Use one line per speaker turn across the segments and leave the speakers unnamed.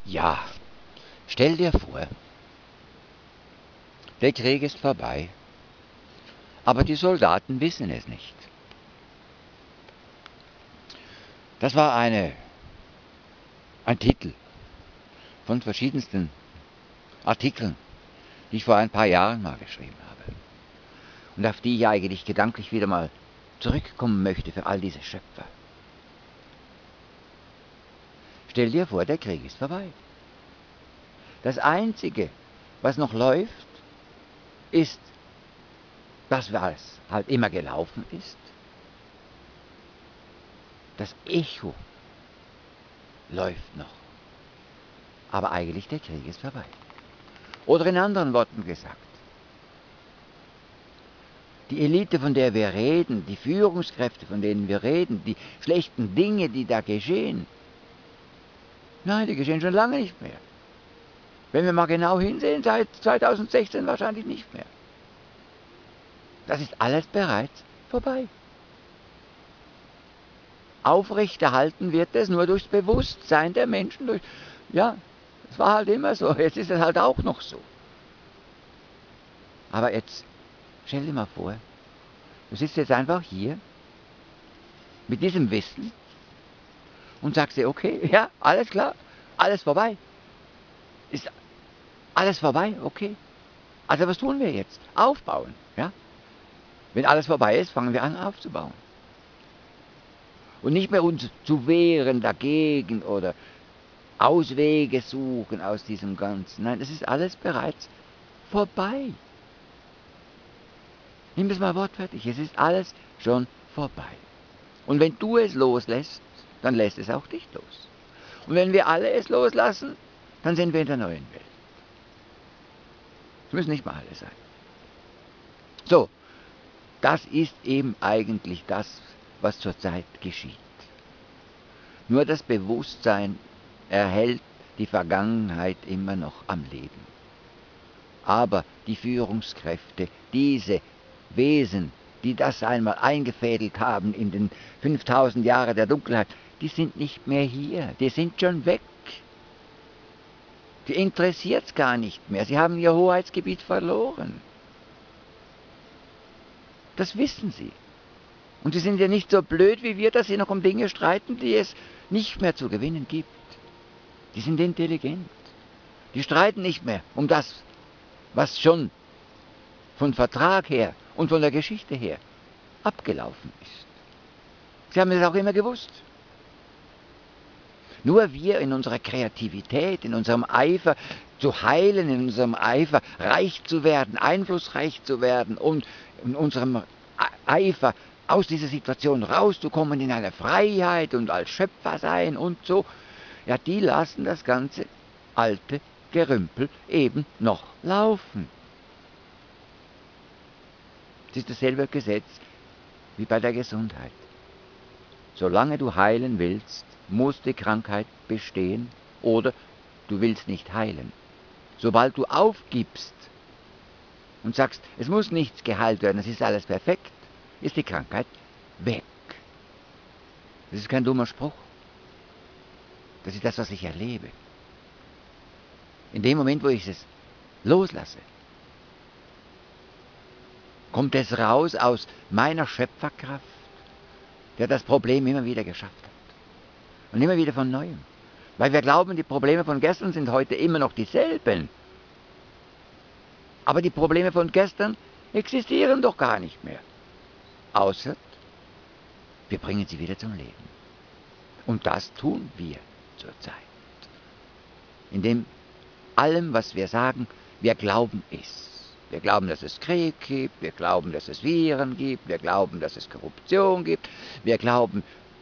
Ja, stell dir vor, der Krieg ist vorbei, aber die Soldaten wissen es nicht. Das war ein Titel von verschiedensten Artikeln, die ich vor ein paar Jahren mal geschrieben habe und auf die ich eigentlich gedanklich wieder mal zurückkommen möchte für all diese Schöpfer. Stell dir vor, der Krieg ist vorbei. Das Einzige, was noch läuft, ist das, was halt immer gelaufen ist. Das Echo läuft noch. Aber eigentlich der Krieg ist vorbei. Oder in anderen Worten gesagt, die Elite, von der wir reden, die Führungskräfte, von denen wir reden, die schlechten Dinge, die da geschehen, nein, die geschehen schon lange nicht mehr. Wenn wir mal genau hinsehen, seit 2016 wahrscheinlich nicht mehr. Das ist alles bereits vorbei. Aufrechterhalten wird es nur durchs Bewusstsein der Menschen. Ja, es war halt immer so, jetzt ist es halt auch noch so. Aber jetzt, stell dir mal vor, du sitzt jetzt einfach hier mit diesem Wissen und sagst dir, okay, ja, alles klar, alles vorbei. Ist alles vorbei, okay. Also was tun wir jetzt? Aufbauen, ja. Wenn alles vorbei ist, fangen wir an aufzubauen. Und nicht mehr uns zu wehren dagegen oder Auswege suchen aus diesem Ganzen. Nein, es ist alles bereits vorbei. Nimm es mal wortwörtlich, es ist alles schon vorbei. Und wenn du es loslässt, dann lässt es auch dich los. Und wenn wir alle es loslassen, dann sind wir in der neuen Welt. Es müssen nicht mal alle sein. So, das ist eben eigentlich das, was zurzeit geschieht. Nur das Bewusstsein erhält die Vergangenheit immer noch am Leben. Aber die Führungskräfte, diese Wesen, die das einmal eingefädelt haben in den 5000 Jahren der Dunkelheit, die sind nicht mehr hier, die sind schon weg. Die interessiert's gar nicht mehr, sie haben ihr Hoheitsgebiet verloren. Das wissen sie. Und sie sind ja nicht so blöd wie wir, dass sie noch um Dinge streiten, die es nicht mehr zu gewinnen gibt. Die sind intelligent. Die streiten nicht mehr um das, was schon von Vertrag her und von der Geschichte her abgelaufen ist. Sie haben es auch immer gewusst. Nur wir in unserer Kreativität, in unserem Eifer zu heilen, in unserem Eifer reich zu werden, einflussreich zu werden und in unserem Eifer aus dieser Situation rauszukommen in eine Freiheit und als Schöpfer sein und so, ja, die lassen das ganze alte Gerümpel eben noch laufen. Es ist dasselbe Gesetz wie bei der Gesundheit. Solange du heilen willst, muss die Krankheit bestehen oder du willst nicht heilen. Sobald du aufgibst und sagst, es muss nichts geheilt werden, es ist alles perfekt, ist die Krankheit weg. Das ist kein dummer Spruch. Das ist das, was ich erlebe. In dem Moment, wo ich es loslasse, kommt es raus aus meiner Schöpferkraft, der das Problem immer wieder geschafft hat. Und immer wieder von Neuem. Weil wir glauben, die Probleme von gestern sind heute immer noch dieselben. Aber die Probleme von gestern existieren doch gar nicht mehr. Außer, wir bringen sie wieder zum Leben. Und das tun wir zurzeit. Indem allem, was wir sagen, wir glauben es. Wir glauben, dass es Krieg gibt, wir glauben, dass es Viren gibt, wir glauben, dass es Korruption gibt, wir glauben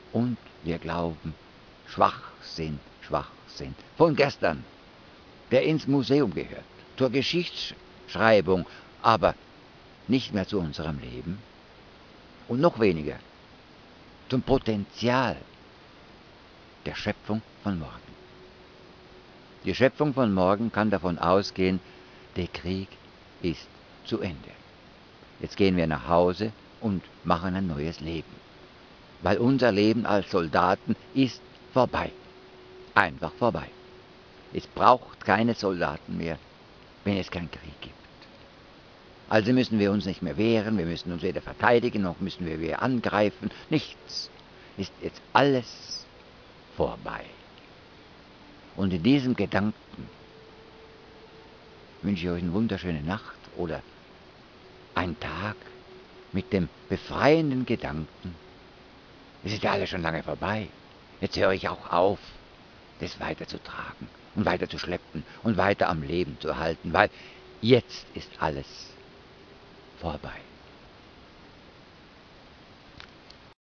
Schwachsinn, Schwachsinn. Von gestern, der ins Museum gehört, zur Geschichtsschreibung, aber nicht mehr zu unserem Leben und noch weniger zum Potenzial der Schöpfung von morgen. Die Schöpfung von morgen kann davon ausgehen, der Krieg ist zu Ende. Jetzt gehen wir nach Hause und machen ein neues Leben. Weil unser Leben als Soldaten ist vorbei. Einfach vorbei. Es braucht keine Soldaten mehr, wenn es keinen Krieg gibt. Also müssen wir uns nicht mehr wehren, wir müssen uns weder verteidigen, noch müssen wir wieder angreifen. Nichts. Ist jetzt alles vorbei. Und in diesem Gedanken wünsche ich euch eine wunderschöne Nacht oder einen Tag mit dem befreienden Gedanken, es ist ja alles schon lange vorbei. Jetzt höre ich auch auf, das weiterzutragen und weiter zu schleppen und weiter am Leben zu halten, weil jetzt ist alles vorbei.